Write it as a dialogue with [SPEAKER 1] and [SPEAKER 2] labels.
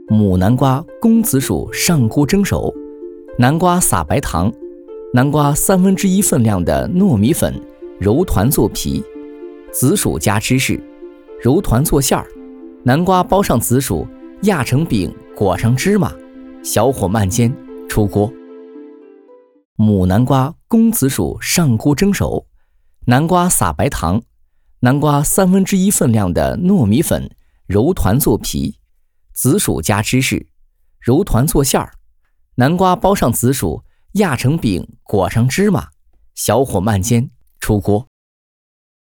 [SPEAKER 1] 母南瓜、公子薯上锅蒸熟，南瓜撒白糖，南瓜1/3份量的糯米粉揉团做皮，紫薯加芝士揉团做馅儿，南瓜包上紫薯，压成饼，裹上芝麻，小火慢煎，出锅。母南瓜、公子薯上锅蒸熟，南瓜撒白糖，南瓜1/3份量的糯米粉揉团做皮，紫薯加芝士揉团做馅儿，南瓜包上紫薯，压成饼，裹上芝麻，小火慢煎，出锅。